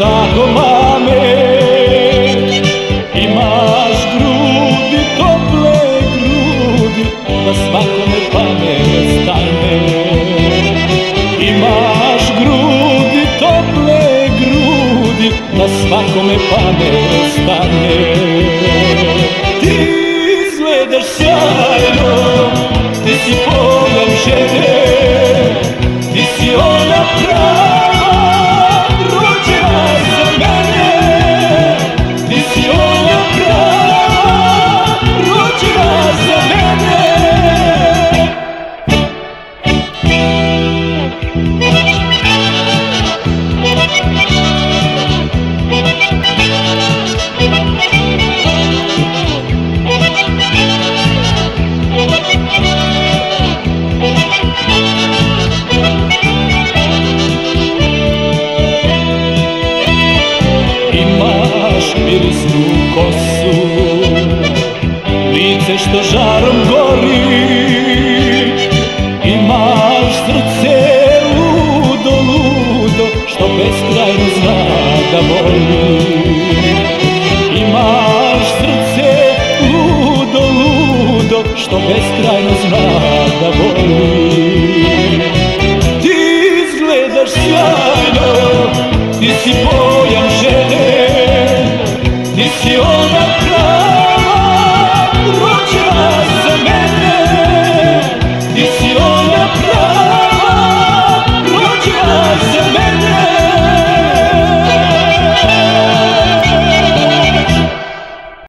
tako mame. Imaš grudi, tople grudi, da svakome pamet stane. Imaš grudi, tople grudi, da svakome pamet stane. Ti izgledaš sjajno, ti si pojam žene, ti si ona prava, rođena za mene. Ti si ona prava, rođena za mene. Mirisnu kosu, lice što žarom gori. Imaš srce ludo, ludo, što beskrajno zna da voli. Imaš srce ludo, ludo, što beskrajno zna da voli. Ti izgledaš sjajno, ti si pojam žene, ti si ona